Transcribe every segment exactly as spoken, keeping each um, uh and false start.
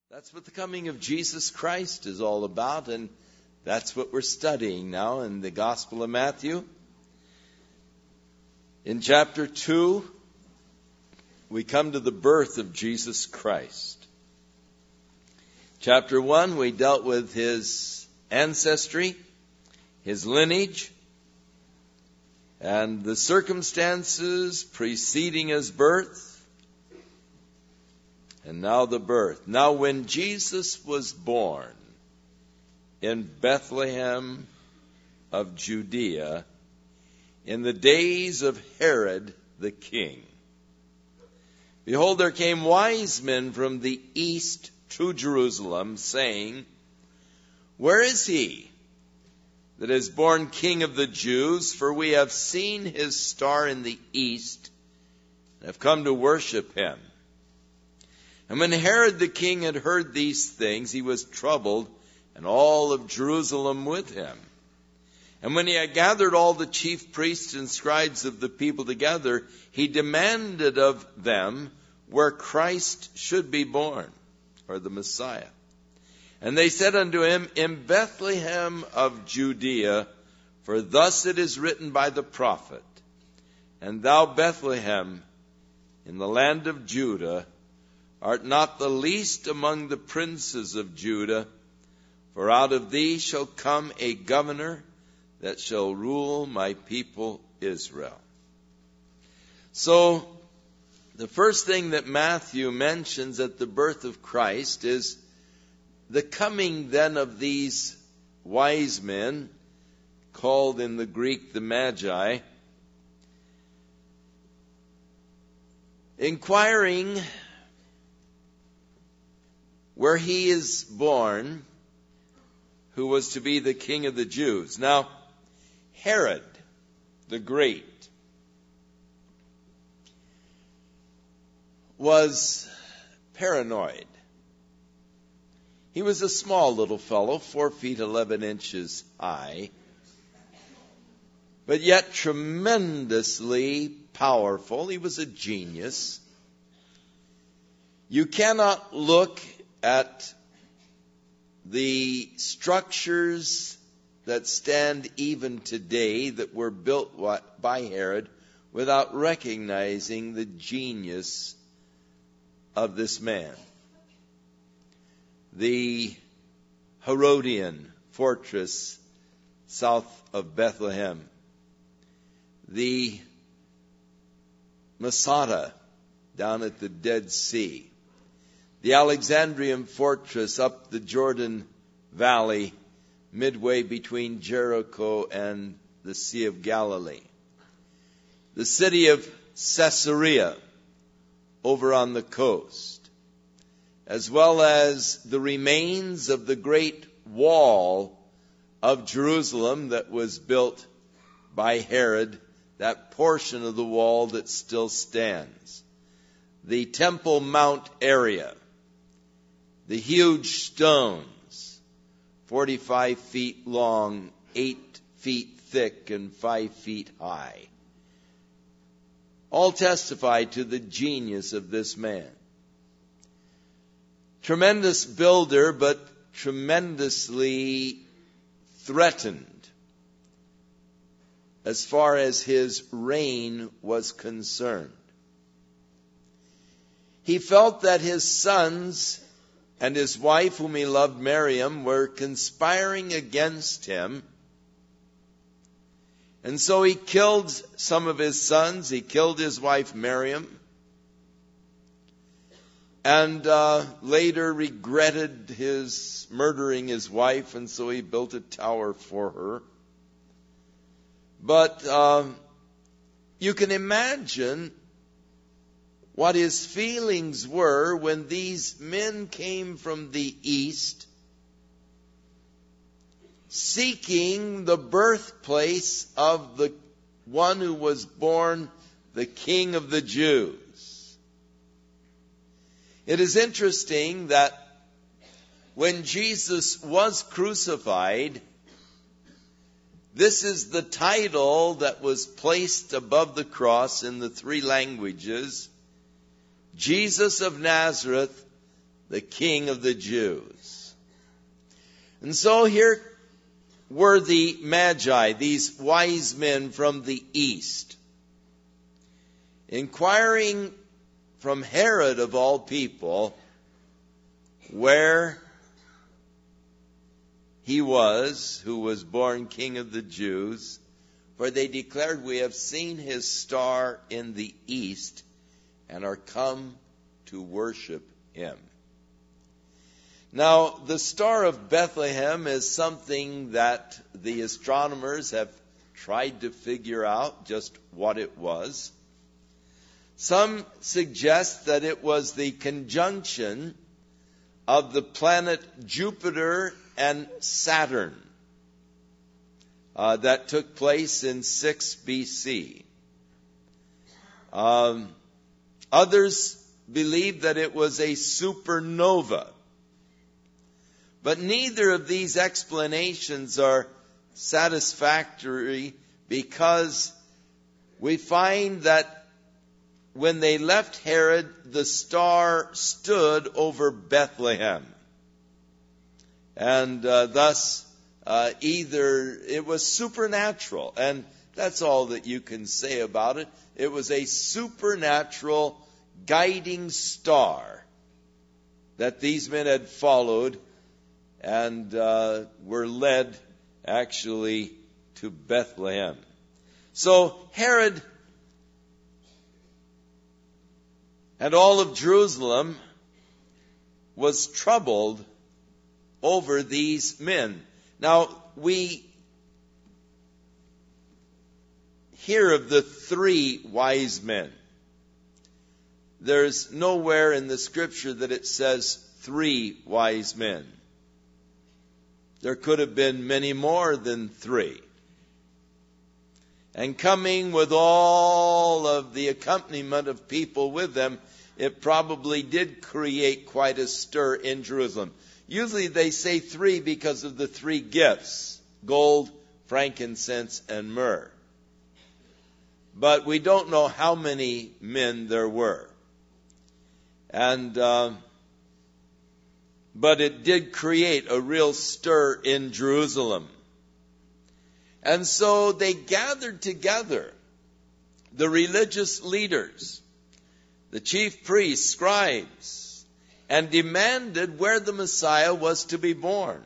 That's what the coming of Jesus Christ is all about, and that's what we're studying now in the Gospel of Matthew. In chapter two, we come to the birth of Jesus Christ. Chapter one, we dealt with his ancestry, his lineage, and the circumstances preceding his birth. And now the birth. Now when Jesus was born in Bethlehem of Judea, in the days of Herod the king, behold, there came wise men from the east to Jerusalem, saying, Where is he that is born King of the Jews? For we have seen his star in the east, and have come to worship him. And when Herod the king had heard these things, he was troubled, and all of Jerusalem with him. And when he had gathered all the chief priests and scribes of the people together, he demanded of them where Christ should be born, or the Messiah. And they said unto him, In Bethlehem of Judea, for thus it is written by the prophet, And thou, Bethlehem, in the land of Judah, art not the least among the princes of Judah, for out of thee shall come a governor that shall rule my people Israel. So, the first thing that Matthew mentions at the birth of Christ is the coming then of these wise men, called in the Greek the Magi, inquiring where he is born, who was to be the King of the Jews. Now, Herod the Great was paranoid. He was a small little fellow, four feet eleven inches high, but yet tremendously powerful. He was a genius. You cannot look at the structures that stand even today that were built by Herod without recognizing the genius of this man. The Herodian fortress south of Bethlehem, the Masada down at the Dead Sea, the Alexandrian fortress up the Jordan Valley, midway between Jericho and the Sea of Galilee, the city of Caesarea over on the coast, as well as the remains of the great wall of Jerusalem that was built by Herod, that portion of the wall that still stands, the Temple Mount area, the huge stones, forty-five feet long, eight feet thick, and five feet high, all testify to the genius of this man. Tremendous builder, but tremendously threatened as far as his reign was concerned. He felt that his sons and his wife, whom he loved, Miriam, were conspiring against him. And so he killed some of his sons. He killed his wife, Miriam. And uh, later regretted his murdering his wife, and so he built a tower for her. But uh, you can imagine what his feelings were when these men came from the east, seeking the birthplace of the one who was born the King of the Jews. It is interesting that when Jesus was crucified, this is the title that was placed above the cross in the three languages: Jesus of Nazareth, the King of the Jews. And so here were the Magi, these wise men from the east, inquiring from Herod of all people where he was, who was born King of the Jews. For they declared, we have seen his star in the east and are come to worship him. Now, the Star of Bethlehem is something that the astronomers have tried to figure out just what it was. Some suggest that it was the conjunction of the planet Jupiter and Saturn uh, that took place in six B C. Um, others believe that it was a supernova. But neither of these explanations are satisfactory, because we find that when they left Herod, the star stood over Bethlehem. And uh, thus, uh, either it was supernatural, and that's all that you can say about it. It was a supernatural guiding star that these men had followed and uh, were led actually to Bethlehem. So Herod and all of Jerusalem was troubled over these men. Now, we hear of the three wise men. There's nowhere in the scripture that it says three wise men. There could have been many more than three. And coming with all of the accompaniment of people with them, it probably did create quite a stir in Jerusalem. Usually they say three because of the three gifts: gold, frankincense, and myrrh. But we don't know how many men there were. And uh, but it did create a real stir in Jerusalem. And so they gathered together, the religious leaders, the chief priests, scribes, and demanded where the Messiah was to be born.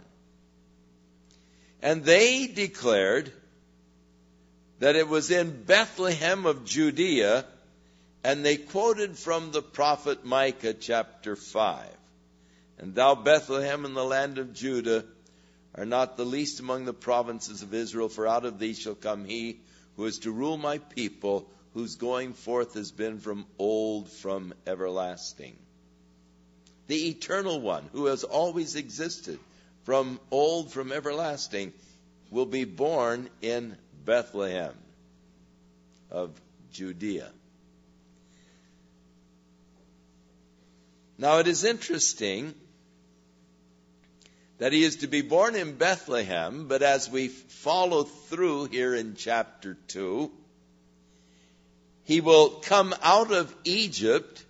And they declared that it was in Bethlehem of Judea, and they quoted from the prophet Micah chapter five. And thou, Bethlehem, in the land of Judah, are not the least among the provinces of Israel, for out of thee shall come he who is to rule my people, whose going forth has been from old, from everlasting. The eternal one, who has always existed, from old, from everlasting, will be born in Bethlehem of Judea. Now, it is interesting that he is to be born in Bethlehem, but as we follow through here in chapter two, he will come out of Egypt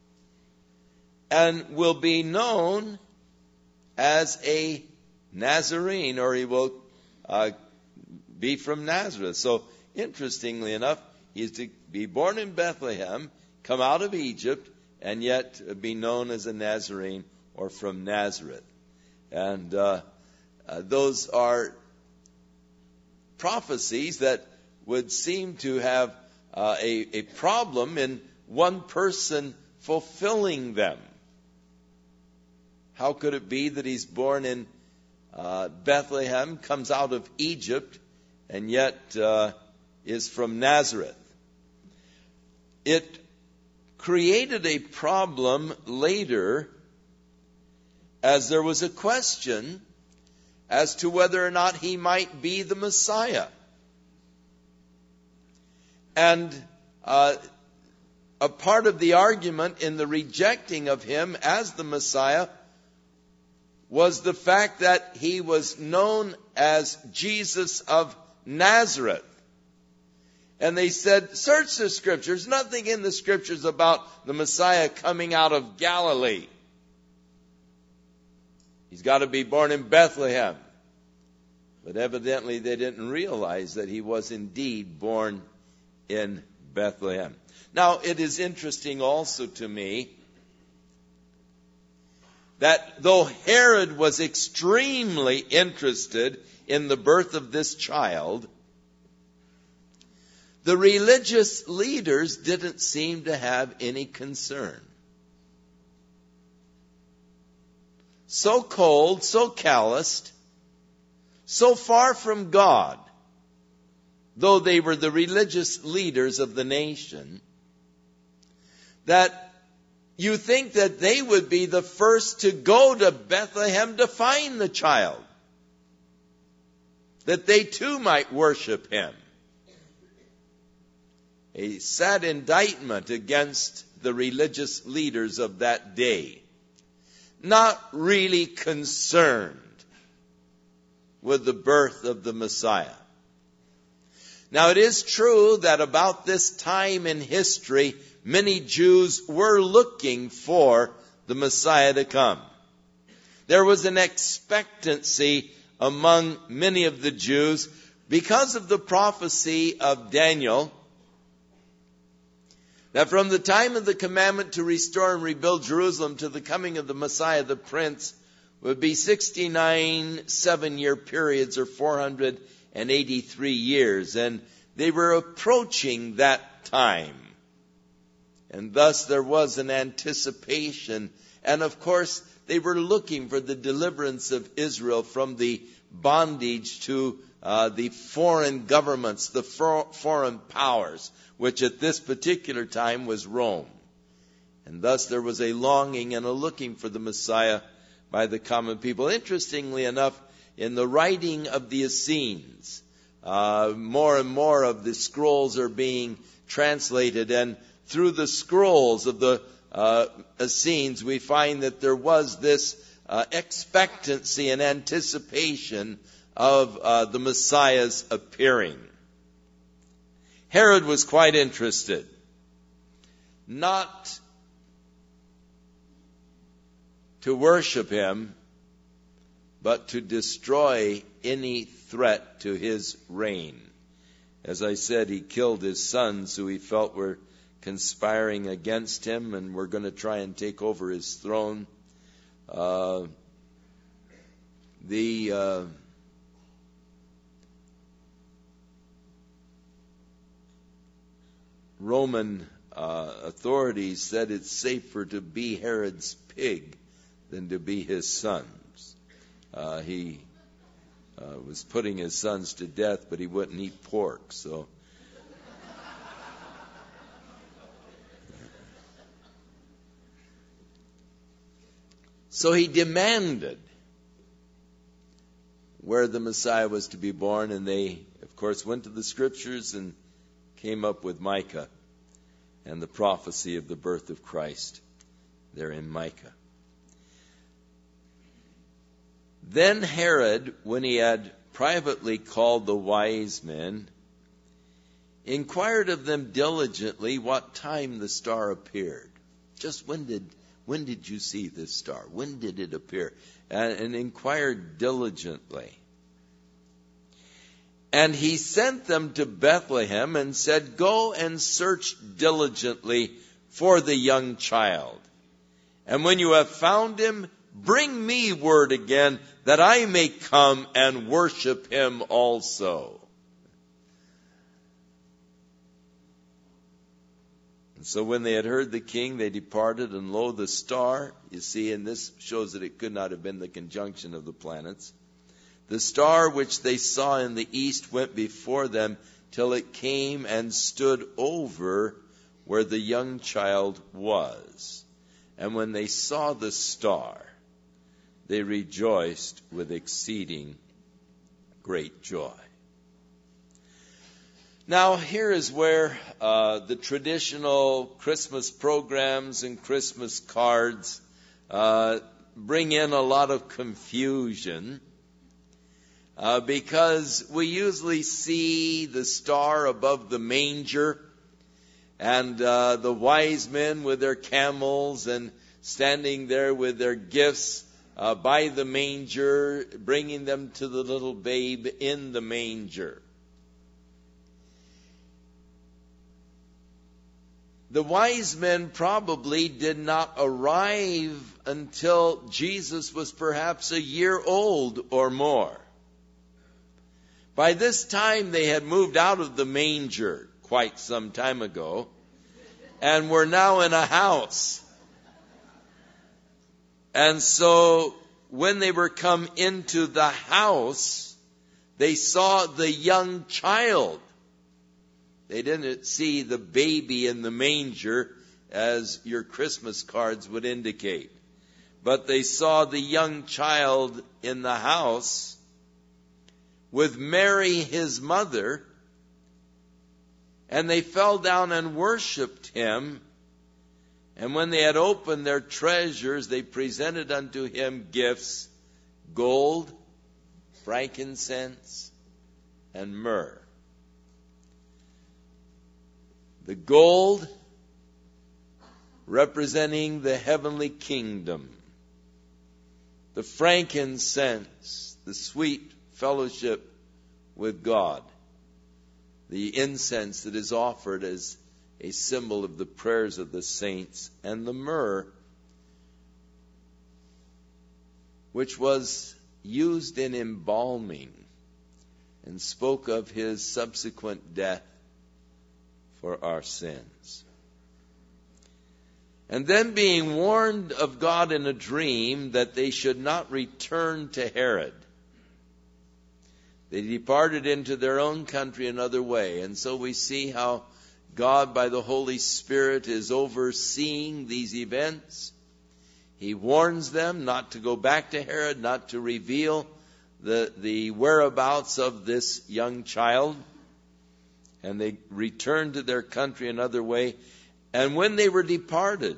and will be known as a Nazarene, or he will uh, be from Nazareth. So, interestingly enough, he is to be born in Bethlehem, come out of Egypt, and yet be known as a Nazarene, or from Nazareth. And uh, uh, those are prophecies that would seem to have uh, a, a problem in one person fulfilling them. How could it be that he's born in uh, Bethlehem, comes out of Egypt, and yet uh, is from Nazareth? It created a problem later, as there was a question as to whether or not he might be the Messiah. And uh, a part of the argument in the rejecting of him as the Messiah was the fact that he was known as Jesus of Nazareth. And they said, search the scriptures. Nothing in the scriptures about the Messiah coming out of Galilee. He's got to be born in Bethlehem. But evidently they didn't realize that he was indeed born in Bethlehem. Now, it is interesting also to me that though Herod was extremely interested in the birth of this child, the religious leaders didn't seem to have any concern. So cold, so calloused, so far from God, though they were the religious leaders of the nation, that you think that they would be the first to go to Bethlehem to find the child, that they too might worship him. A sad indictment against the religious leaders of that day, not really concerned with the birth of the Messiah. Now, it is true that about this time in history, many Jews were looking for the Messiah to come. There was an expectancy among many of the Jews because of the prophecy of Daniel, that from the time of the commandment to restore and rebuild Jerusalem to the coming of the Messiah, the Prince, would be sixty-nine seven-year periods, or four hundred eighty-three years. And they were approaching that time. And thus there was an anticipation. And of course, they were looking for the deliverance of Israel from the bondage to uh, the foreign governments, the for- foreign powers, which at this particular time was Rome. And thus there was a longing and a looking for the Messiah by the common people. Interestingly enough, in the writing of the Essenes, uh, more and more of the scrolls are being translated, and through the scrolls of the uh, Essenes, we find that there was this uh, expectancy and anticipation of uh, the Messiah's appearing. Herod was quite interested, not to worship him, but to destroy any threat to his reign. As I said, he killed his sons who he felt were conspiring against him and were going to try and take over his throne. Uh, the uh, Roman uh, authorities said it's safer to be Herod's pig than to be his sons. Uh, he uh, was putting his sons to death, but he wouldn't eat pork, so... So he demanded where the Messiah was to be born, and they, of course, went to the Scriptures and came up with Micah and the prophecy of the birth of Christ there in Micah. Then Herod, when he had privately called the wise men, inquired of them diligently what time the star appeared. Just when did when did you see this star? When did it appear? And, and inquired diligently. And he sent them to Bethlehem and said, "Go and search diligently for the young child. And when you have found him, bring me word again, that I may come and worship him also." And so when they had heard the king, they departed, and lo, the star, you see, and this shows that it could not have been the conjunction of the planets. The star which they saw in the east went before them till it came and stood over where the young child was. And when they saw the star, they rejoiced with exceeding great joy. Now, here is where uh, the traditional Christmas programs and Christmas cards uh, bring in a lot of confusion, uh, because we usually see the star above the manger and uh, the wise men with their camels and standing there with their gifts uh, by the manger, bringing them to the little babe in the manger. The wise men probably did not arrive until Jesus was perhaps a year old or more. By this time, they had moved out of the manger quite some time ago and were now in a house. And so when they were come into the house, they saw the young child. They didn't see the baby in the manger as your Christmas cards would indicate. But they saw the young child in the house with Mary, his mother, and they fell down and worshipped him. And when they had opened their treasures, they presented unto him gifts, gold, frankincense, and myrrh. The gold representing the heavenly kingdom. The frankincense, the sweet fellowship with God. The incense that is offered as a symbol of the prayers of the saints. And the myrrh, which was used in embalming and spoke of his subsequent death for our sins. And then being warned of God in a dream that they should not return to Herod, they departed into their own country another way. And so we see how God, by the Holy Spirit, is overseeing these events. He warns them not to go back to Herod, not to reveal the, the whereabouts of this young child. And they returned to their country another way. And when they were departed,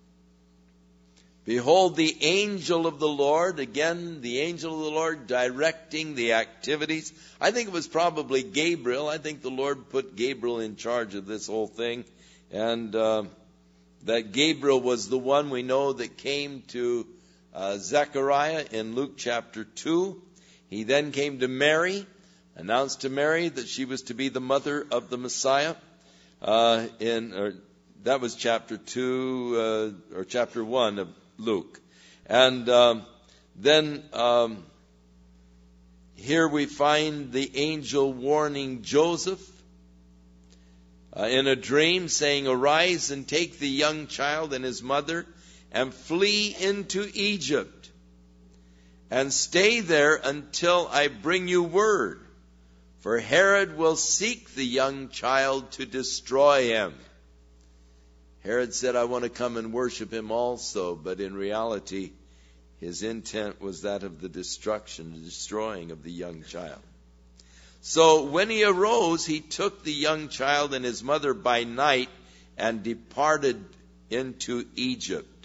behold, the angel of the Lord, again, the angel of the Lord directing the activities. I think it was probably Gabriel. I think the Lord put Gabriel in charge of this whole thing. And uh, that Gabriel was the one we know that came to uh, Zechariah in Luke chapter two. He then came to Mary, announced to Mary that she was to be the mother of the Messiah. Uh, in or, that was chapter two uh, or chapter one of Luke. And um, then um, here we find the angel warning Joseph uh, in a dream, saying, "Arise and take the young child and his mother and flee into Egypt and stay there until I bring you word. For Herod will seek the young child to destroy him." Herod said, "I want to come and worship him also." But in reality, his intent was that of the destruction, the destroying of the young child. So when he arose, he took the young child and his mother by night and departed into Egypt.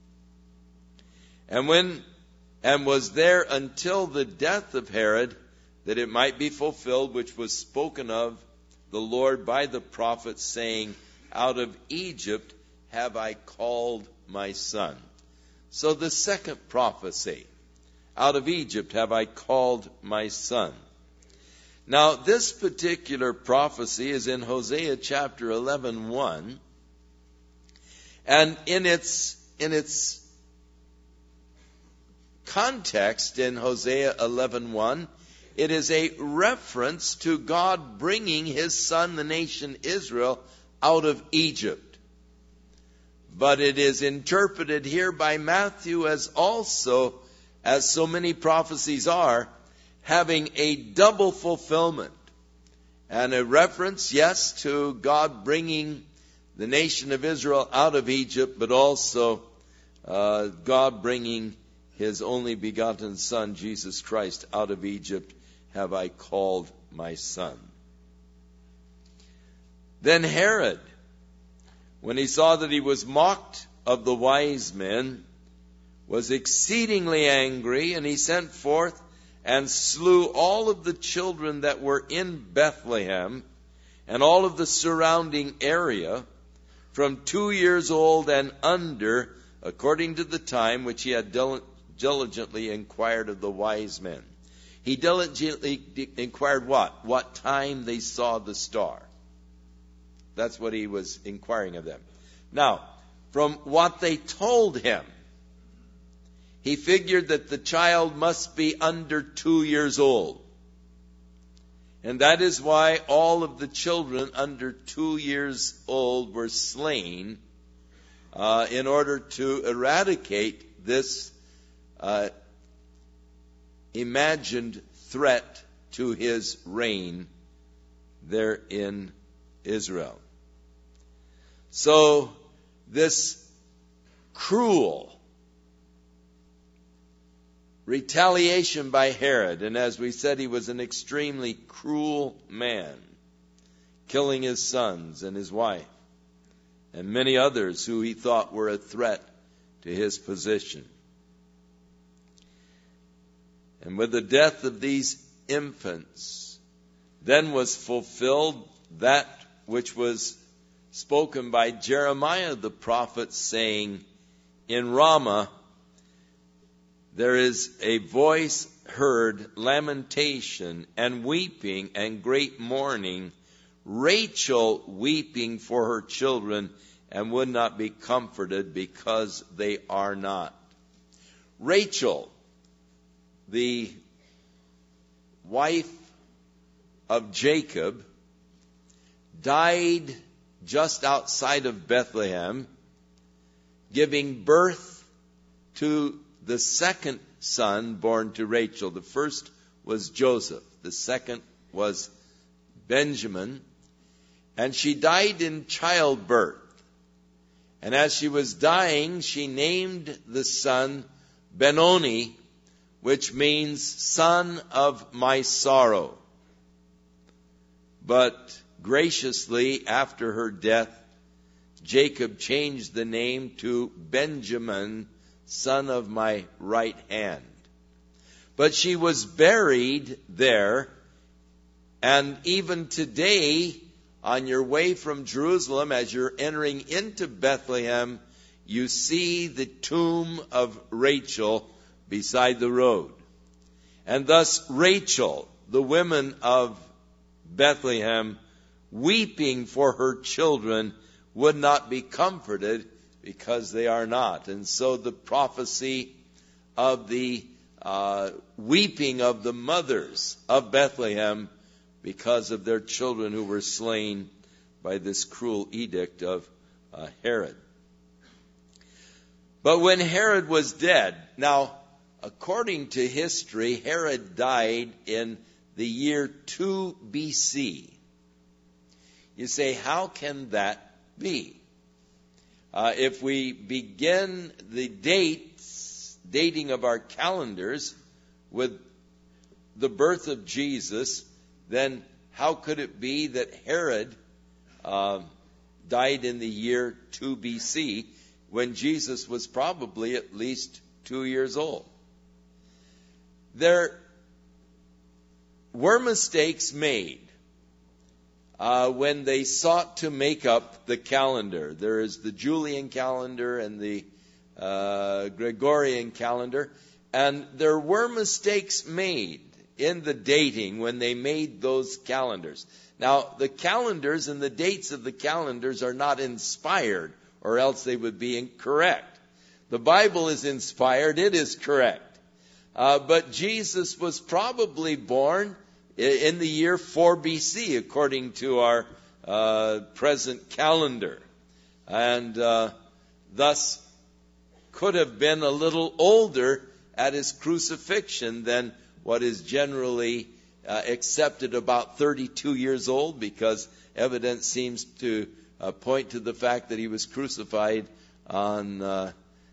And when and was there until the death of Herod, that it might be fulfilled, which was spoken of the Lord by the prophet, saying, "Out of Egypt have I called my son." So the second prophecy, out of Egypt have I called my son. Now this particular prophecy is in Hosea chapter eleven, one. And in its, in its context in Hosea eleven, one, it is a reference to God bringing his son, the nation Israel, out of Egypt. But it is interpreted here by Matthew as also, as so many prophecies are, having a double fulfillment. And a reference, yes, to God bringing the nation of Israel out of Egypt, but also uh, God bringing his only begotten Son, Jesus Christ, out of Egypt have I called my son. Then Herod, when he saw that he was mocked of the wise men, was exceedingly angry, and he sent forth and slew all of the children that were in Bethlehem and all of the surrounding area, from two years old and under, according to the time which he had diligently inquired of the wise men. He diligently inquired what? What time they saw the star. That's what he was inquiring of them. Now, from what they told him, he figured that the child must be under two years old. And that is why all of the children under two years old were slain uh, in order to eradicate this uh, imagined threat to his reign there in Israel. So this cruel retaliation by Herod, and as we said, he was an extremely cruel man, killing his sons and his wife, and many others who he thought were a threat to his position. And with the death of these infants, then was fulfilled that which was spoken by Jeremiah the prophet, saying, in Ramah, there is a voice heard, lamentation and weeping and great mourning, Rachel weeping for her children and would not be comforted because they are not. Rachel, the wife of Jacob, died just outside of Bethlehem, giving birth to the second son born to Rachel. The first was Joseph. The second was Benjamin. And she died in childbirth. And as she was dying, she named the son Benoni, which means son of my sorrow. But graciously, after her death, Jacob changed the name to Benjamin, son of my right hand. But she was buried there, and even today, on your way from Jerusalem, as you're entering into Bethlehem, you see the tomb of Rachel beside the road. And thus Rachel, the women of Bethlehem, weeping for her children, would not be comforted because they are not. And so the prophecy of the uh, weeping of the mothers of Bethlehem because of their children who were slain by this cruel edict of uh, Herod. But when Herod was dead, now, according to history, Herod died in the year two B C. You say, how can that be? Uh, if we begin the dates, dating of our calendars with the birth of Jesus, then how could it be that Herod uh, died in the year two B C when Jesus was probably at least two years old? There were mistakes made Uh, when they sought to make up the calendar. There is the Julian calendar and the uh, Gregorian calendar. And there were mistakes made in the dating when they made those calendars. Now, the calendars and the dates of the calendars are not inspired, or else they would be incorrect. The Bible is inspired. It is correct. Uh, but Jesus was probably born in the year four B C, according to our uh, present calendar. And uh, thus could have been a little older at his crucifixion than what is generally uh, accepted, about thirty-two years old, because evidence seems to uh, point to the fact that he was crucified on uh,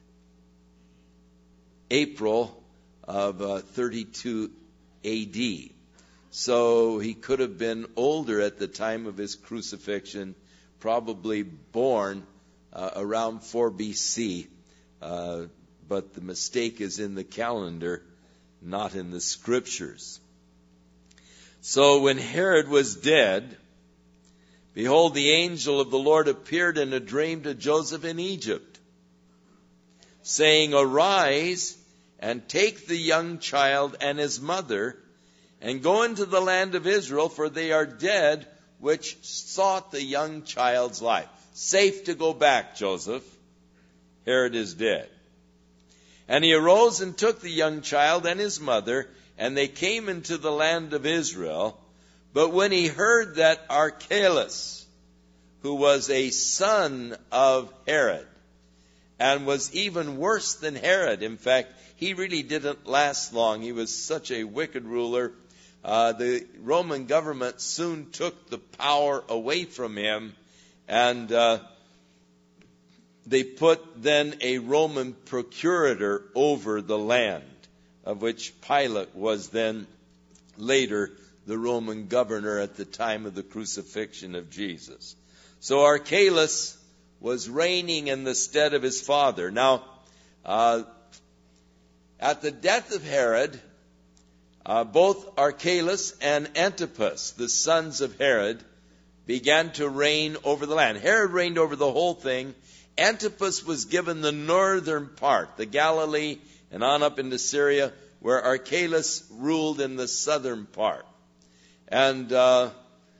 April of uh, thirty-two A D. So he could have been older at the time of his crucifixion, probably born uh, around four B C. Uh, but the mistake is in the calendar, not in the scriptures. So when Herod was dead, behold, the angel of the Lord appeared in a dream to Joseph in Egypt, saying, Arise and take the young child and his mother, and go into the land of Israel, for they are dead which sought the young child's life. Safe to go back, Joseph. Herod is dead. And he arose and took the young child and his mother, and they came into the land of Israel. But when he heard that Archelaus, who was a son of Herod, and was even worse than Herod, in fact, he really didn't last long. He was such a wicked ruler. Uh, the Roman government soon took the power away from him, and uh, they put then a Roman procurator over the land, of which Pilate was then later the Roman governor at the time of the crucifixion of Jesus. So Archelaus was reigning in the stead of his father. Now, uh, at the death of Herod, uh, both Archelaus and Antipas, the sons of Herod, began to reign over the land. Herod reigned over the whole thing. Antipas was given the northern part, the Galilee, and on up into Syria, where Archelaus ruled in the southern part. And uh,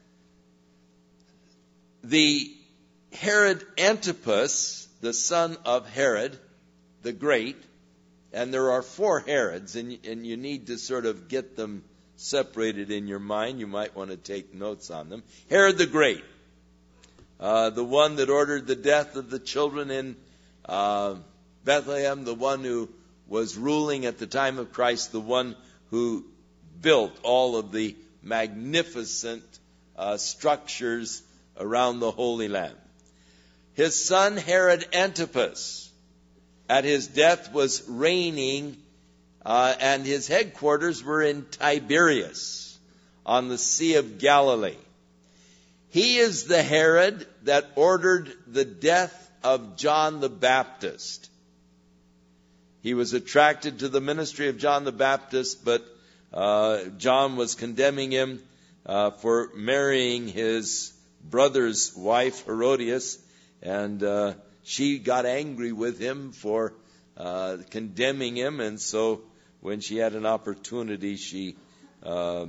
the Herod Antipas, the son of Herod the Great, and there are four Herods, and, and you need to sort of get them separated in your mind. You might want to take notes on them. Herod the Great, uh, the one that ordered the death of the children in uh, Bethlehem, the one who was ruling at the time of Christ, the one who built all of the magnificent uh, structures around the Holy Land. His son Herod Antipas, at his death, was reigning, uh, and his headquarters were in Tiberias on the Sea of Galilee. He is the Herod that ordered the death of John the Baptist. He was attracted to the ministry of John the Baptist, but uh, John was condemning him uh, for marrying his brother's wife, Herodias, and uh, she got angry with him for uh, condemning him, and so when she had an opportunity, she uh,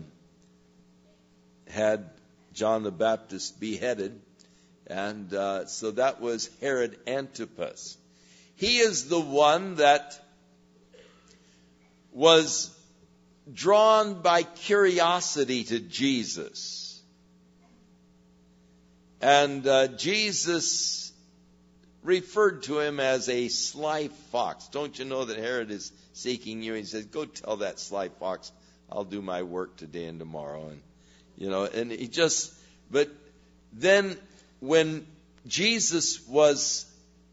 had John the Baptist beheaded, and uh, so that was Herod Antipas. He is the one that was drawn by curiosity to Jesus. And uh, Jesus referred to him as a sly fox. Don't you know that Herod is seeking you? He says, go tell that sly fox, I'll do my work today and tomorrow. And, you know, and he just, but then when Jesus was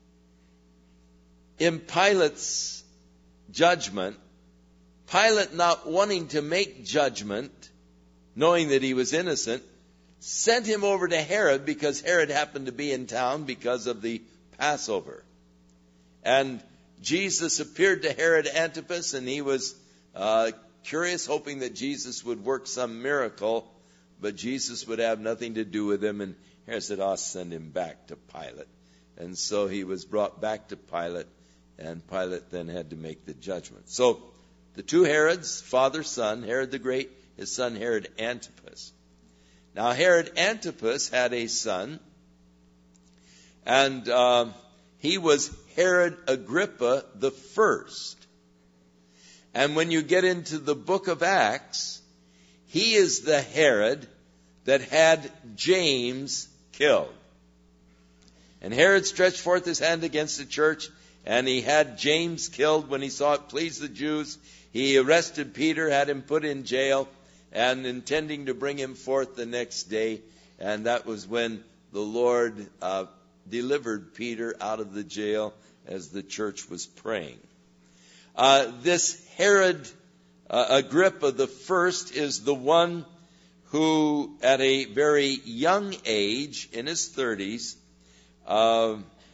in Pilate's judgment, Pilate, not wanting to make judgment, knowing that he was innocent, sent him over to Herod, because Herod happened to be in town because of the Passover. And Jesus appeared to Herod Antipas, and he was uh, curious, hoping that Jesus would work some miracle, but Jesus would have nothing to do with him. And Herod said, I'll send him back to Pilate. And so he was brought back to Pilate, and Pilate then had to make the judgment. So the two Herods, father, son, Herod the Great, his son Herod Antipas. Now Herod Antipas had a son, and uh, he was Herod Agrippa the first. And when you get into the book of Acts, he is the Herod that had James killed. And Herod stretched forth his hand against the church, and he had James killed when he saw it pleased the Jews. He arrested Peter, had him put in jail, and intending to bring him forth the next day. And that was when the Lord uh, delivered Peter out of the jail as the church was praying. Uh, this Herod uh, Agrippa the first is the one who, at a very young age, in his thirties, uh,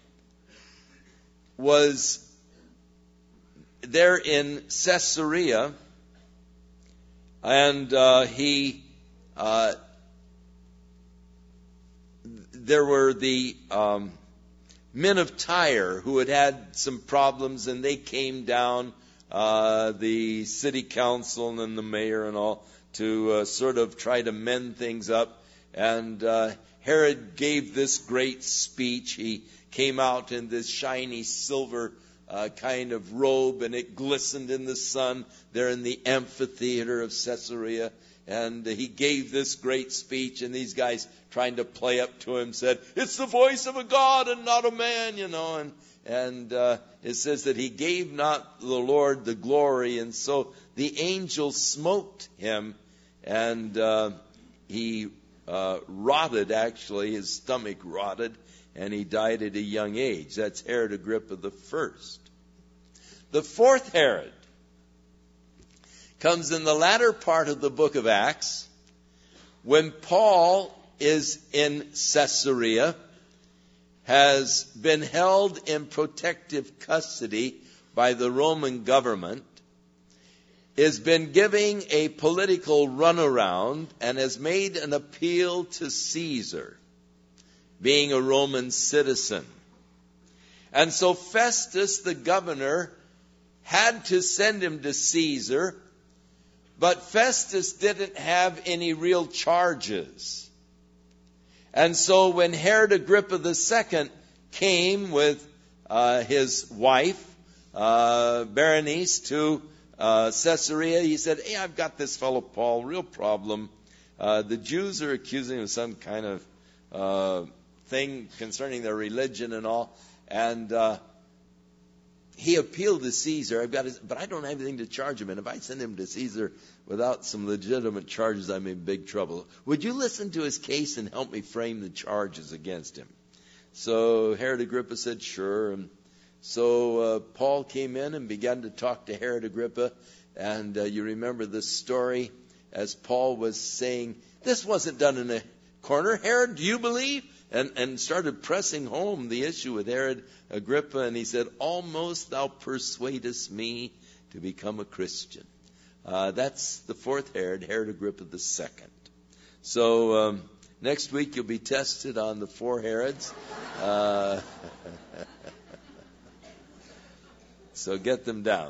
was there in Caesarea, and uh, he, uh, there were the um, men of Tyre who had had some problems, and they came down uh, the city council and the mayor and all to uh, sort of try to mend things up. And uh, Herod gave this great speech. He came out in this shiny silver uh, kind of robe, and it glistened in the sun there in the amphitheater of Caesarea. And he gave this great speech, and these guys trying to play up to him said, "It's the voice of a God and not a man," you know. And and uh, it says that he gave not the Lord the glory, and so the angel smote him, and uh, he uh, rotted. Actually, his stomach rotted, and he died at a young age. That's Herod Agrippa the first. The fourth Herod comes in the latter part of the book of Acts, when Paul is in Caesarea, has been held in protective custody by the Roman government, has been giving a political runaround, and has made an appeal to Caesar, being a Roman citizen. And so Festus, the governor, had to send him to Caesar. But Festus didn't have any real charges. And so when Herod Agrippa the second came with uh, his wife, uh, Berenice, to uh, Caesarea, he said, "Hey, I've got this fellow Paul, real problem. Uh, the Jews are accusing him of some kind of uh, thing concerning their religion and all. And uh, he appealed to Caesar. I've got his, but I don't have anything to charge him. And if I send him to Caesar without some legitimate charges, I'm in big trouble. Would you listen to his case and help me frame the charges against him?" So Herod Agrippa said, "Sure." And so uh, Paul came in and began to talk to Herod Agrippa. And uh, you remember the story as Paul was saying, "This wasn't done in a corner. Herod, do you believe?" And, and started pressing home the issue with Herod Agrippa. And he said, "Almost thou persuadest me to become a Christian." Uh, that's the fourth Herod, Herod Agrippa the second. So um, next week you'll be tested on the four Herods. Uh, so get them down.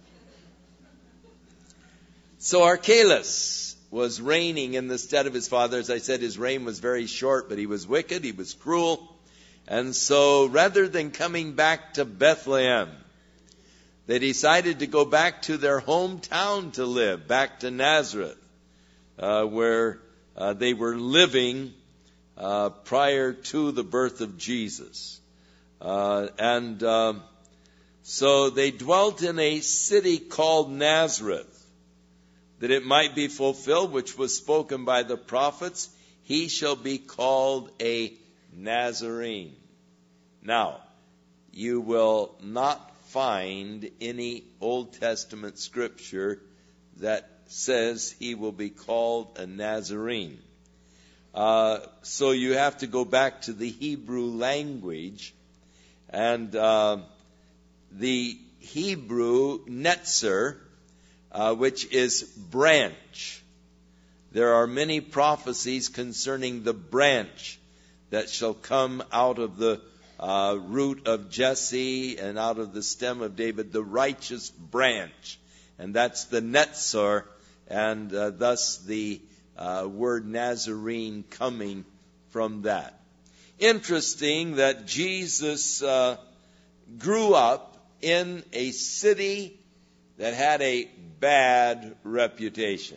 So Archelaus was reigning in the stead of his father. As I said, his reign was very short, but he was wicked, he was cruel. And so rather than coming back to Bethlehem, they decided to go back to their hometown to live, back to Nazareth, uh, where uh, they were living uh, prior to the birth of Jesus. Uh, and uh, so they dwelt in a city called Nazareth, that it might be fulfilled, which was spoken by the prophets, "He shall be called a Nazarene." Now, you will not find any Old Testament scripture that says he will be called a Nazarene. Uh, so you have to go back to the Hebrew language, and uh, the Hebrew netzer, Uh, which is branch. There are many prophecies concerning the branch that shall come out of the uh, root of Jesse and out of the stem of David, the righteous branch. And that's the netzer, and uh, thus the uh, word Nazarene coming from that. Interesting that Jesus uh, grew up in a city that had a bad reputation.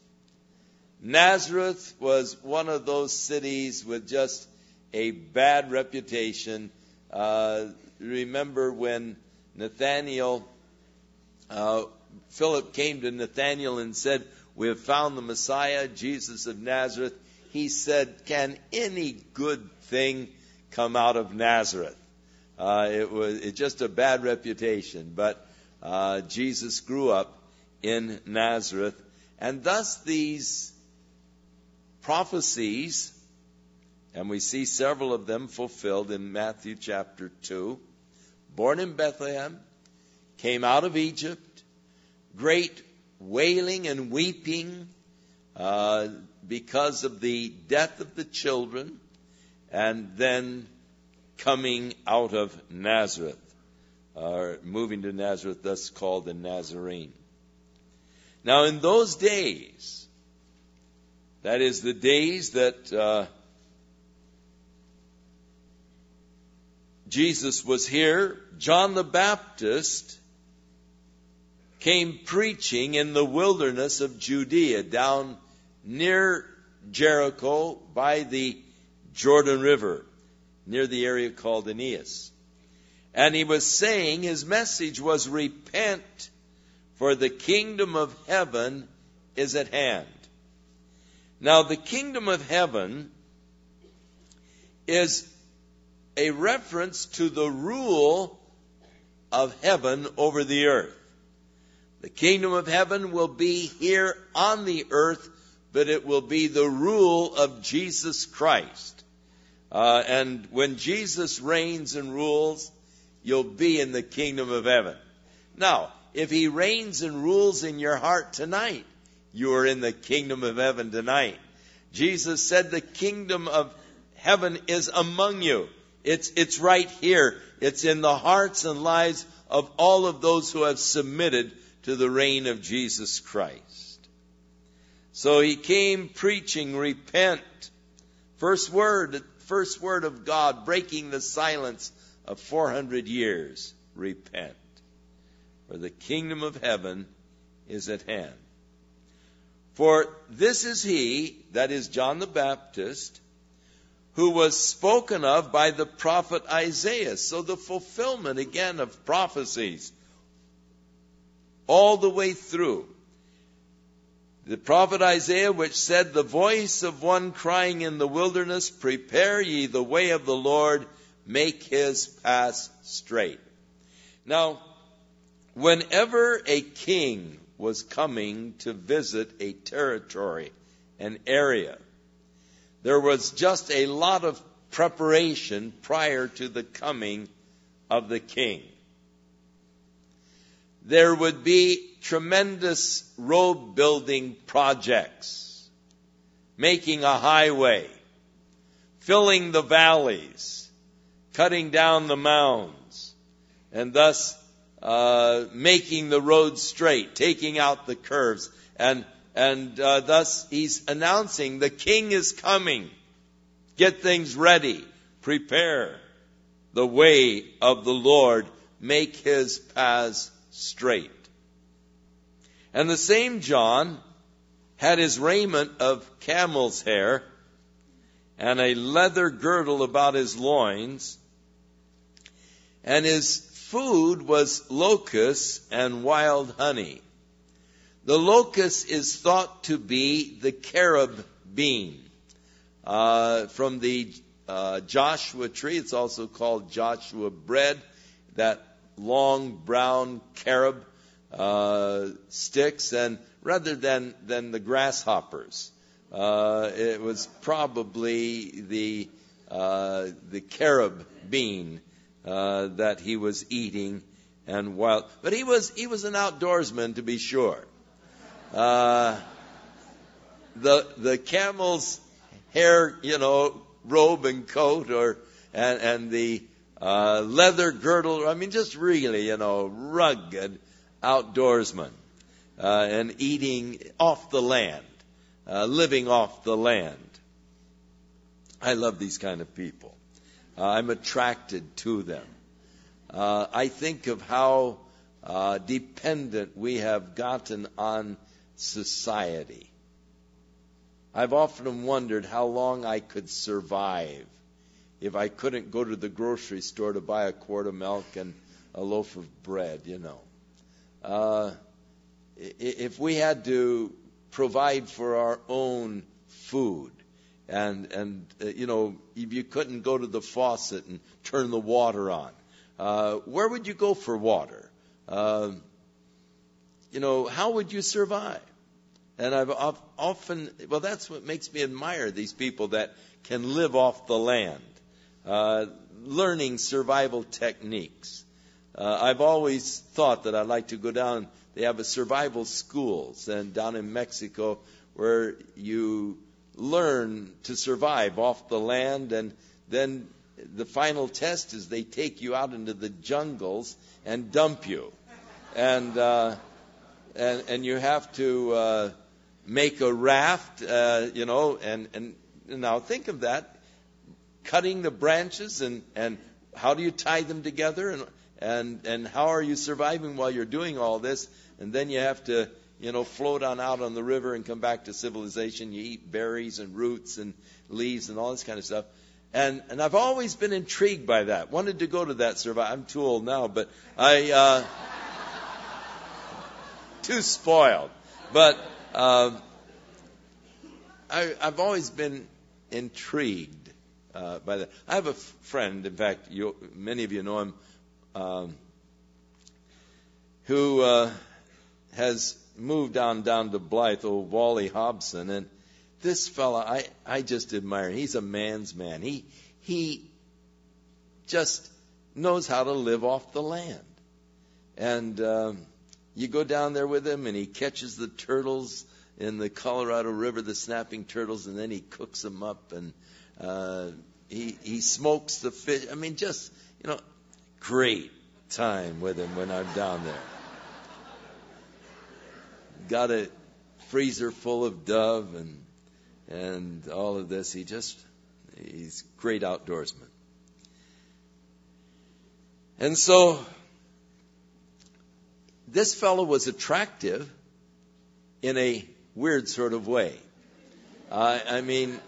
Nazareth was one of those cities with just a bad reputation. Uh, remember when Nathaniel, uh, Philip came to Nathaniel and said, "We have found the Messiah, Jesus of Nazareth." He said, "Can any good thing come out of Nazareth?" Uh, it was it's just a bad reputation, but uh, Jesus grew up in Nazareth, and thus these prophecies, and we see several of them fulfilled in Matthew chapter two. Born in Bethlehem, came out of Egypt, great wailing and weeping uh, because of the death of the children, and then coming out of Nazareth. or moving to Nazareth, thus called the Nazarene. Now in those days, that is the days that uh, Jesus was here, John the Baptist came preaching in the wilderness of Judea, down near Jericho by the Jordan River, near the area called Aeneas. And he was saying, his message was, repent, for the kingdom of heaven is at hand. Now, the kingdom of heaven is a reference to the rule of heaven over the earth. The kingdom of heaven will be here on the earth, but it will be the rule of Jesus Christ. Uh, and when Jesus reigns and rules, you'll be in the kingdom of heaven. Now, if he reigns and rules in your heart tonight, you are in the kingdom of heaven tonight. Jesus said the kingdom of heaven is among you. It's, it's right here. It's in the hearts and lives of all of those who have submitted to the reign of Jesus Christ. So he came preaching, repent. First word, first word of God, breaking the silence of four hundred years. Repent. For the kingdom of heaven is at hand. For this is he, that is John the Baptist, who was spoken of by the prophet Isaiah. So the fulfillment again of prophecies all the way through. The prophet Isaiah, which said, the voice of one crying in the wilderness, prepare ye the way of the Lord, make his paths straight. Now, whenever a king was coming to visit a territory, an area, there was just a lot of preparation prior to the coming of the king. There would be tremendous road building projects, making a highway, filling the valleys, cutting down the mounds, and thus uh, making the road straight, taking out the curves. And, and uh, thus he's announcing the king is coming. Get things ready. Prepare the way of the Lord. Make his paths straight. And the same John had his raiment of camel's hair and a leather girdle about his loins, and his food was locusts and wild honey. The locust is thought to be the carob bean. Uh, from the uh, Joshua tree, it's also called Joshua bread, that long brown carob uh, sticks, and rather than, than the grasshoppers, uh, it was probably the uh, the carob bean uh, that he was eating, and wild. But he was he was an outdoorsman, to be sure. Uh, the the camel's hair, you know, robe and coat, or and and the uh, leather girdle. I mean, just really, you know, rugged outdoorsman, uh, and eating off the land, uh, living off the land. I love these kind of people. Uh, I'm attracted to them. Uh, I think of how uh, dependent we have gotten on society. I've often wondered how long I could survive if I couldn't go to the grocery store to buy a quart of milk and a loaf of bread, you know. Uh, if we had to provide for our own food, and, and uh, you know, if you couldn't go to the faucet and turn the water on, uh, where would you go for water? Uh, you know, how would you survive? And I've often, well, that's what makes me admire these people that can live off the land, uh, learning survival techniques. Uh, I've always thought that I'd like to go down. They have a survival schools, and down in Mexico where you learn to survive off the land, and then the final test is they take you out into the jungles and dump you. And uh, and, and you have to uh, make a raft, uh, you know, and, and now think of that. Cutting the branches, and, and how do you tie them together, and, and, and how are you surviving while you're doing all this? And then you have to, you know, float on out on the river and come back to civilization. You eat berries and roots and leaves and all this kind of stuff. And and I've always been intrigued by that. Wanted to go to that survival. I'm too old now, but I uh, too spoiled. But uh, I, I've always been intrigued uh, by that. I have a f- friend. In fact, you, many of you know him, um, who uh, has moved on down to Blythe, old Wally Hobson, and this fella, I, I just admire. He's a man's man. He he just knows how to live off the land. And um, you go down there with him, and he catches the turtles in the Colorado River, the snapping turtles, and then he cooks them up, and uh, he he smokes the fish. I mean, just, you know, great time with him when I'm down there. Got a freezer full of Dove and and all of this. He just, he's a great outdoorsman. And so this fellow was attractive in a weird sort of way. Uh, I mean,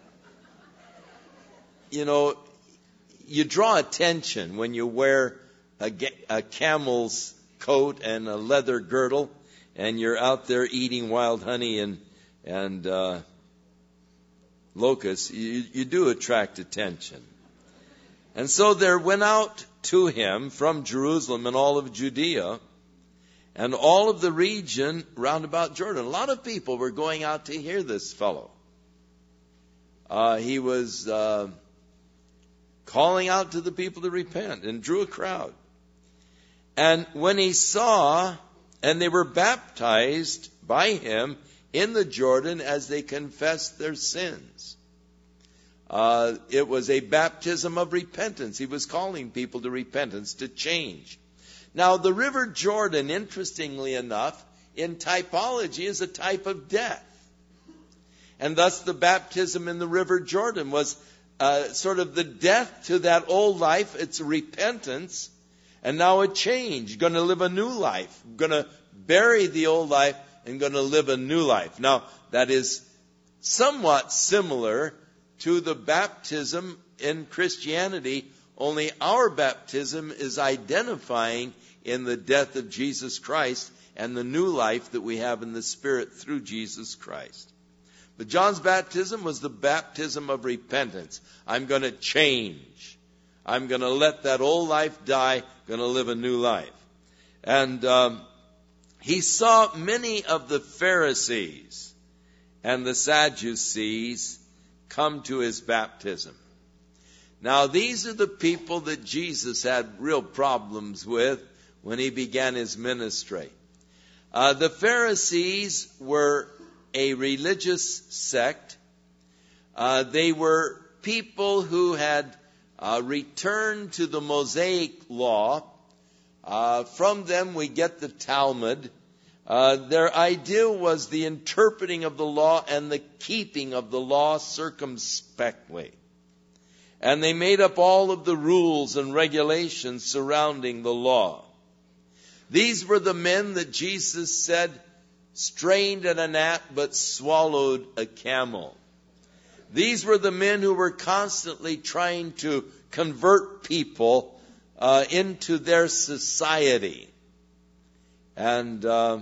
you know, you draw attention when you wear a, a camel's coat and a leather girdle, and you're out there eating wild honey and and uh, locusts. You, you do attract attention. And so there went out to him from Jerusalem and all of Judea and all of the region round about Jordan. A lot of people were going out to hear this fellow. Uh, he was uh, calling out to the people to repent and drew a crowd. And when he saw, and they were baptized by him in the Jordan as they confessed their sins. Uh, it was a baptism of repentance. He was calling people to repentance, to change. Now, the River Jordan, interestingly enough, in typology is a type of death. And thus the baptism in the River Jordan was uh, sort of the death to that old life. It's a repentance. And now a change. Going to live a new life. Going to bury the old life and going to live a new life. Now, that is somewhat similar to the baptism in Christianity, only our baptism is identifying in the death of Jesus Christ and the new life that we have in the Spirit through Jesus Christ. But John's baptism was the baptism of repentance. I'm going to change. I'm going to let that old life die, going to live a new life. And um, he saw many of the Pharisees and the Sadducees come to his baptism. Now, these are the people that Jesus had real problems with when he began his ministry. Uh, the Pharisees were a religious sect. Uh, they were people who had uh, returned to the Mosaic law. Uh, from them we get the Talmud. Uh, their idea was the interpreting of the law and the keeping of the law circumspectly. And they made up all of the rules and regulations surrounding the law. These were the men that Jesus said strained at a gnat but swallowed a camel. These were the men who were constantly trying to convert people uh, into their society. And uh,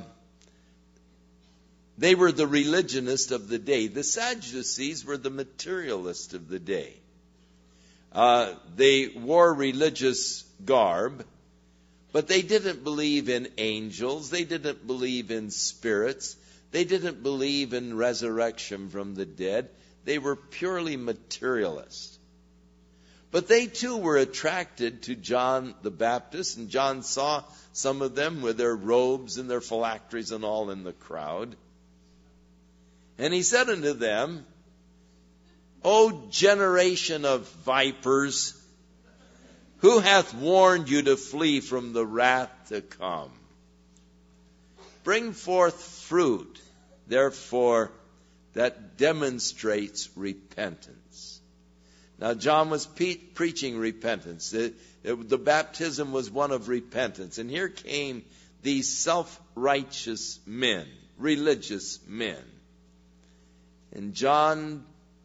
they were the religionists of the day. The Sadducees were the materialists of the day. Uh, they wore religious garb, but they didn't believe in angels. They didn't believe in spirits. They didn't believe in resurrection from the dead. They were purely materialists. But they too were attracted to John the Baptist, and John saw some of them with their robes and their phylacteries and all in the crowd. And he said unto them, O generation of vipers, who hath warned you to flee from the wrath to come? Bring forth fruit, therefore, that demonstrates repentance. Now, John was pe- preaching repentance. It, it, the baptism was one of repentance. And here came these self-righteous men, religious men. And John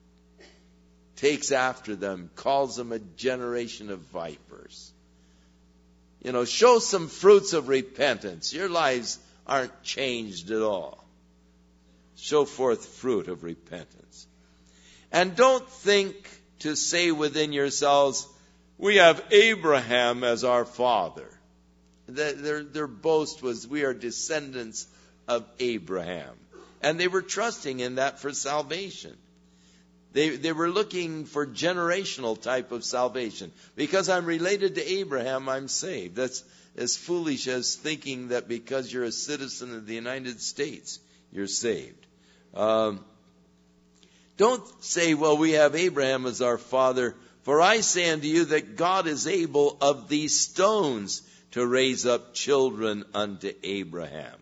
takes after them, calls them a generation of vipers. You know, show some fruits of repentance. Your lives aren't changed at all. Show forth fruit of repentance. And don't think to say within yourselves, we have Abraham as our father. Their, their boast was, we are descendants of Abraham. And they were trusting in that for salvation. They, they were looking for generational type of salvation. Because I'm related to Abraham, I'm saved. That's as foolish as thinking that because you're a citizen of the United States, you're saved. Um, don't say, well, we have Abraham as our father. For I say unto you that God is able of these stones to raise up children unto Abraham.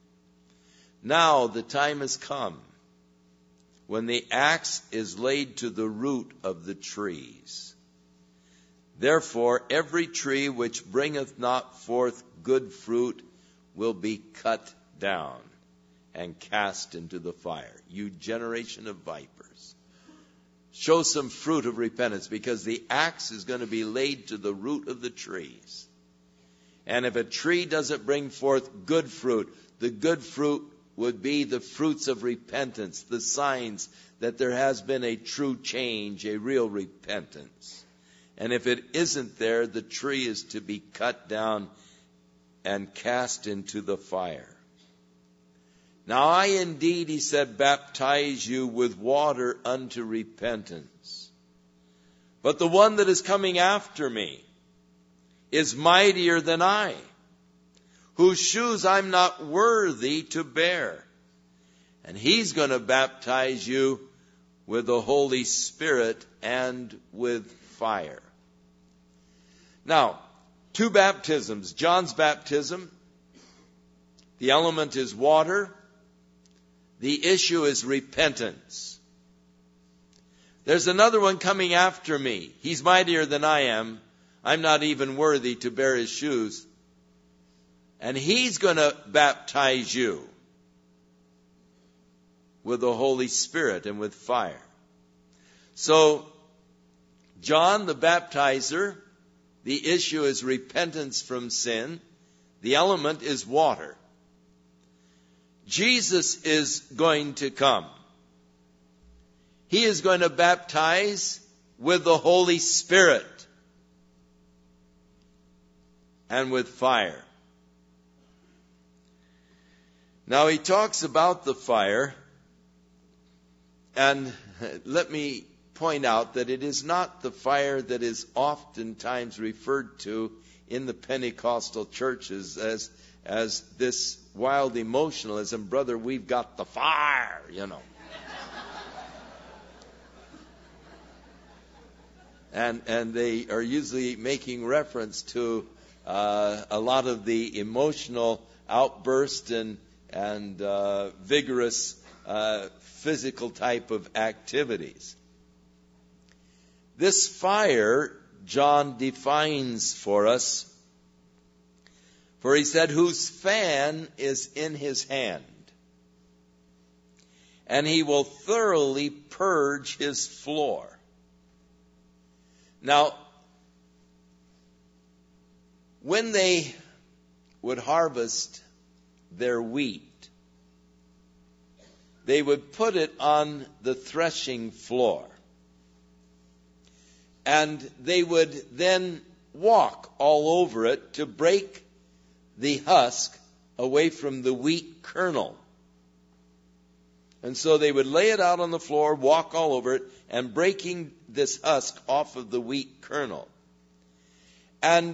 Now the time has come when the axe is laid to the root of the trees. Therefore every tree which bringeth not forth good fruit will be cut down and cast into the fire. You generation of vipers. Show some fruit of repentance, because the axe is going to be laid to the root of the trees. And if a tree doesn't bring forth good fruit, the good fruit would be the fruits of repentance, the signs that there has been a true change, a real repentance. And if it isn't there, the tree is to be cut down and cast into the fire. Now I indeed, he said, baptize you with water unto repentance. But the one that is coming after me is mightier than I, whose shoes I'm not worthy to bear. And he's going to baptize you with the Holy Spirit and with fire. Now, two baptisms. John's baptism, the element is water. The issue is repentance. There's another one coming after me. He's mightier than I am. I'm not even worthy to bear his shoes. And he's going to baptize you with the Holy Spirit and with fire. So, John the baptizer, the issue is repentance from sin. The element is water. Jesus is going to come. He is going to baptize with the Holy Spirit and with fire. Now he talks about the fire, and let me point out that it is not the fire that is oftentimes referred to in the Pentecostal churches as as this wild emotionalism. Brother, we've got the fire, you know. and and they are usually making reference to uh, a lot of the emotional outburst and and uh, vigorous uh, physical type of activities. This fire, John defines for us, for he said, whose fan is in his hand, and he will thoroughly purge his floor. Now, when they would harvest their wheat, they would put it on the threshing floor. And they would then walk all over it to break the husk away from the wheat kernel. And so they would lay it out on the floor, walk all over it, and breaking this husk off of the wheat kernel. And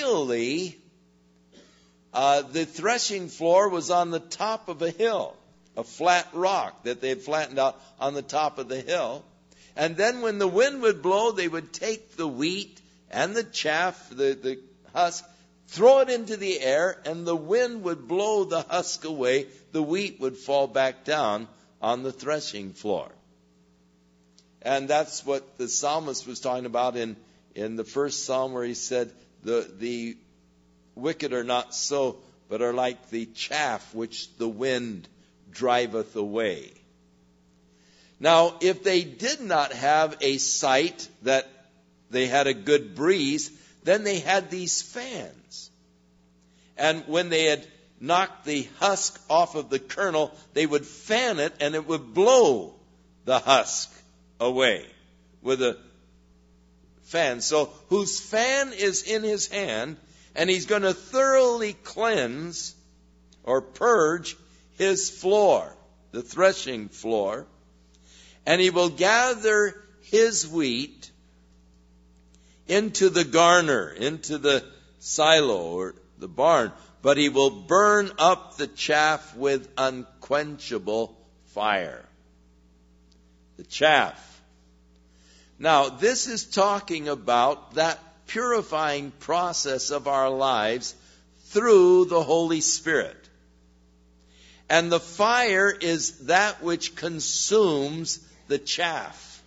ideally, uh, the threshing floor was on the top of a hill a flat rock that they had flattened out on the top of the hill. And then when the wind would blow, they would take the wheat and the chaff, the, the husk, throw it into the air, and the wind would blow the husk away. The wheat would fall back down on the threshing floor. And that's what the psalmist was talking about in, in the first psalm, where he said, the, the wicked are not so, but are like the chaff which the wind driveth away. Now, if they did not have a site that they had a good breeze, then they had these fans. And when they had knocked the husk off of the kernel, they would fan it, and it would blow the husk away with a fan. So whose fan is in his hand, and he's going to thoroughly cleanse or purge his floor, the threshing floor, and he will gather his wheat into the garner, into the silo or the barn, but he will burn up the chaff with unquenchable fire. The chaff. Now, this is talking about that purifying process of our lives through the Holy Spirit. And the fire is that which consumes the chaff,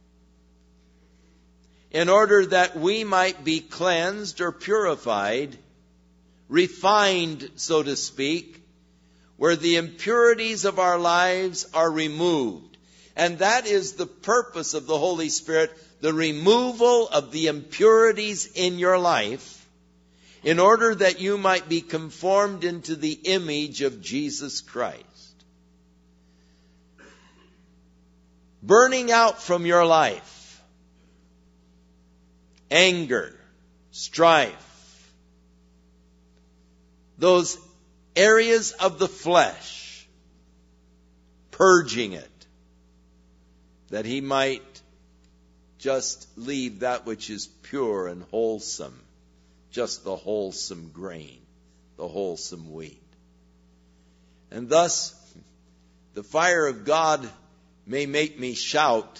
in order that we might be cleansed or purified, refined, so to speak, where the impurities of our lives are removed. And that is the purpose of the Holy Spirit, the removal of the impurities in your life, in order that you might be conformed into the image of Jesus Christ. Burning out from your life anger, strife, those areas of the flesh, purging it, that he might just leave that which is pure and wholesome, just the wholesome grain, the wholesome wheat. And thus, the fire of God may make me shout,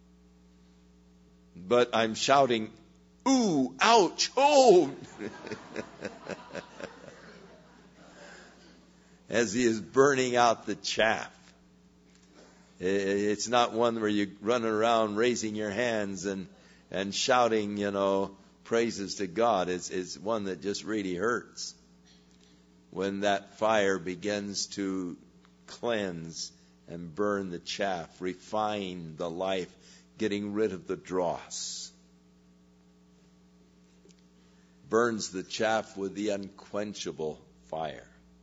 but I'm shouting, ooh, ouch, oh! As he is burning out the chaff. It's not one where you run around raising your hands and, and shouting, you know, praises to God. It's, it's one that just really hurts when that fire begins to cleanse and burn the chaff, refine the life, getting rid of the dross. Burns the chaff with the unquenchable fire.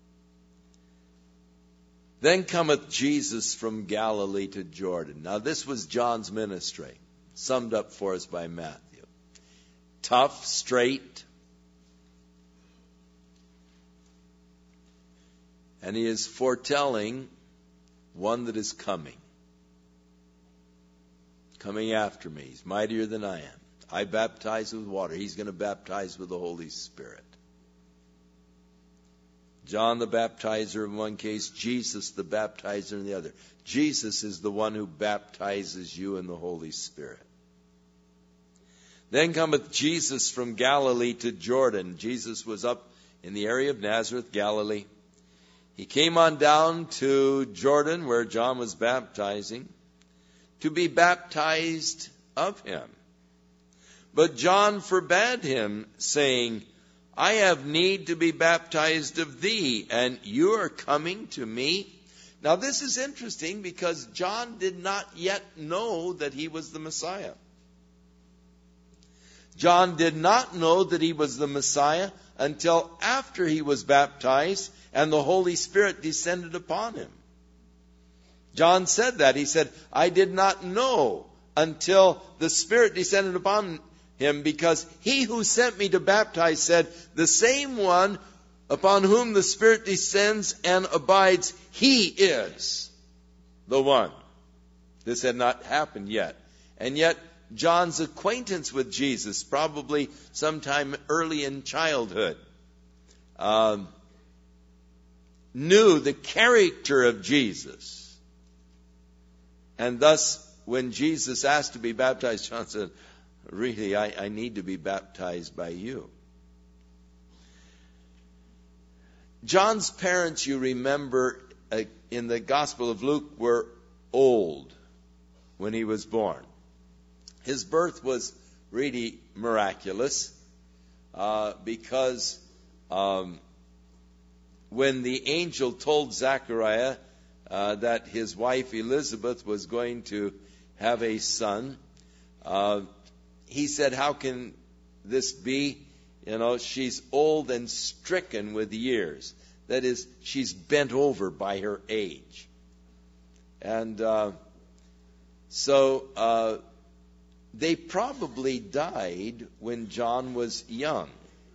Then cometh Jesus from Galilee to Jordan. Now this was John's ministry, summed up for us by Matthew. Tough, straight. And he is foretelling one that is coming. Coming after me. He's mightier than I am. I baptize with water. He's going to baptize with the Holy Spirit. John the baptizer in one case, Jesus the baptizer in the other. Jesus is the one who baptizes you in the Holy Spirit. Then cometh Jesus from Galilee to Jordan. Jesus was up in the area of Nazareth, Galilee. He came on down to Jordan, where John was baptizing, to be baptized of him. But John forbade him, saying, I have need to be baptized of thee, and you are coming to me? Now this is interesting because John did not yet know that he was the Messiah. John did not know that he was the Messiah until after he was baptized and the Holy Spirit descended upon him. John said that. He said, I did not know until the Spirit descended upon him, because he who sent me to baptize said, the same one upon whom the Spirit descends and abides, he is the one. This had not happened yet. And yet, John's acquaintance with Jesus, probably sometime early in childhood, um, knew the character of Jesus. And thus, when Jesus asked to be baptized, John said, really, I, I need to be baptized by you. John's parents, you remember, uh, in the Gospel of Luke, were old when he was born. His birth was really miraculous uh, because um, when the angel told Zechariah uh, that his wife Elizabeth was going to have a son, uh, he said, how can this be? You know, she's old and stricken with years. That is, she's bent over by her age. And uh, so uh, they probably died when John was young.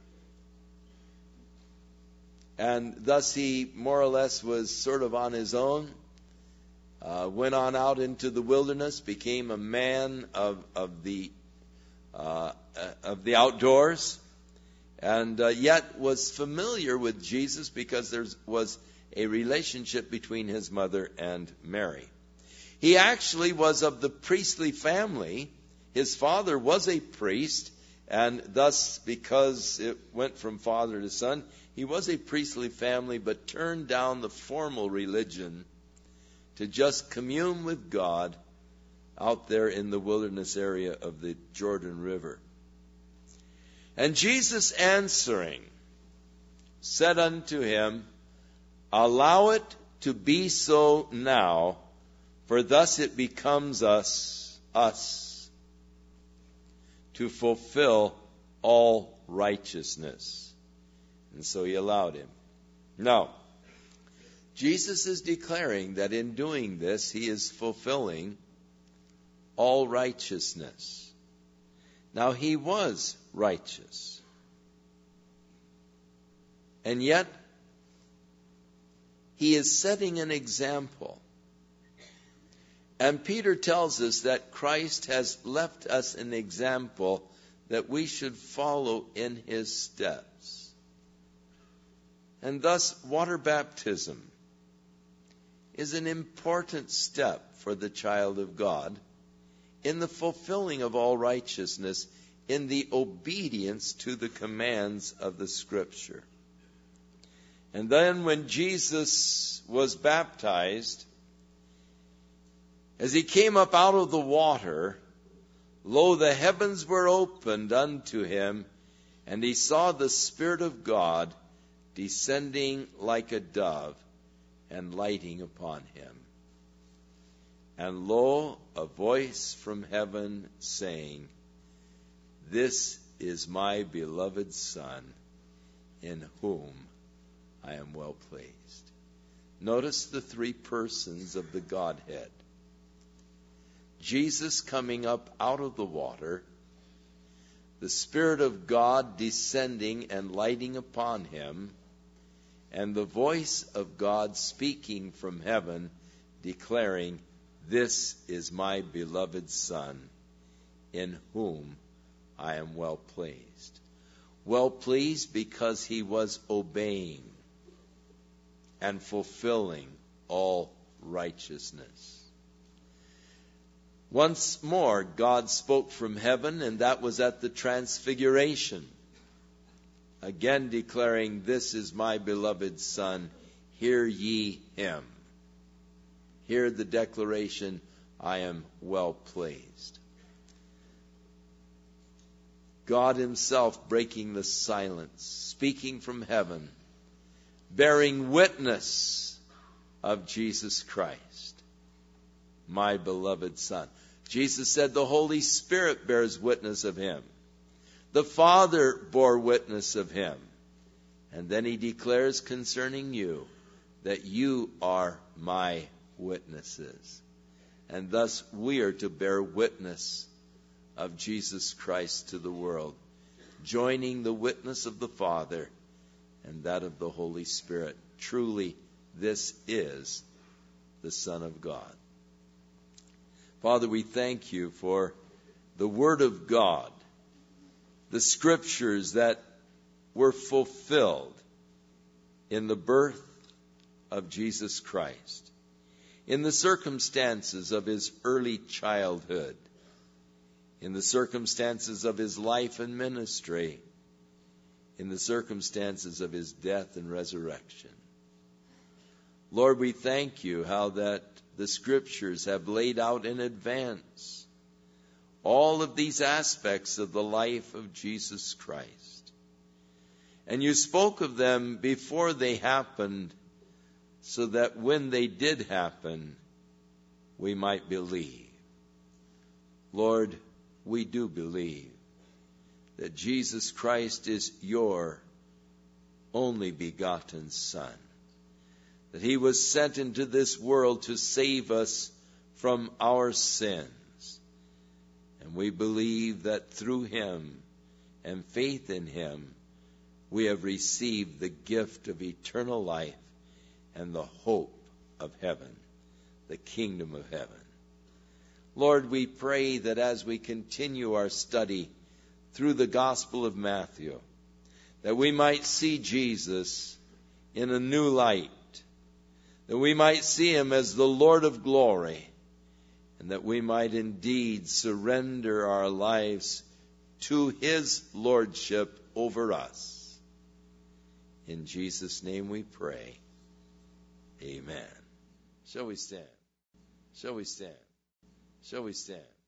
And thus he more or less was sort of on his own, uh, went on out into the wilderness, became a man of, of, the, uh, of the outdoors, and uh, yet was familiar with Jesus because there was a relationship between his mother and Mary. He actually was of the priestly family. His father was a priest, and thus, because it went from father to son, he was a priestly family, but turned down the formal religion to just commune with God out there in the wilderness area of the Jordan River. And Jesus answering said unto him, allow it to be so now, for thus it becomes us, us, to fulfill all righteousness. And so he allowed him. Now, Jesus is declaring that in doing this, he is fulfilling all righteousness. Now, he was righteous. And yet, he is setting an example. And Peter tells us that Christ has left us an example that we should follow in his steps. And thus, water baptism is an important step for the child of God in the fulfilling of all righteousness, in the obedience to the commands of the Scripture. And then when Jesus was baptized, as he came up out of the water, lo, the heavens were opened unto him, and he saw the Spirit of God descending like a dove and lighting upon him. And lo, a voice from heaven saying, this is my beloved Son, in whom I am well pleased. Notice the three persons of the Godhead. Jesus coming up out of the water, the Spirit of God descending and lighting upon him, and the voice of God speaking from heaven, declaring, this is my beloved Son, in whom I am well pleased. Well pleased because he was obeying and fulfilling all righteousness. Once more, God spoke from heaven, and that was at the Transfiguration. Again declaring, this is my beloved Son, hear ye him. Hear the declaration, I am well pleased. God himself breaking the silence, speaking from heaven, bearing witness of Jesus Christ, my beloved Son. Jesus said the Holy Spirit bears witness of him. The Father bore witness of him. And then he declares concerning you that you are my witnesses. And thus we are to bear witness of Jesus Christ to the world, joining the witness of the Father and that of the Holy Spirit. Truly, this is the Son of God. Father, we thank you for the Word of God, the Scriptures that were fulfilled in the birth of Jesus Christ, in the circumstances of his early childhood, in the circumstances of his life and ministry, in the circumstances of his death and resurrection. Lord, we thank you how that the Scriptures have laid out in advance all of these aspects of the life of Jesus Christ. And you spoke of them before they happened, so that when they did happen, we might believe. Lord, we do believe that Jesus Christ is your only begotten Son, that he was sent into this world to save us from our sins. And we believe that through him and faith in him, we have received the gift of eternal life and the hope of heaven, the kingdom of heaven. Lord, we pray that as we continue our study through the Gospel of Matthew, that we might see Jesus in a new light, that we might see him as the Lord of glory, and that we might indeed surrender our lives to his lordship over us. In Jesus' name we pray. Amen. Shall we stand? Shall we stand? Shall we stand?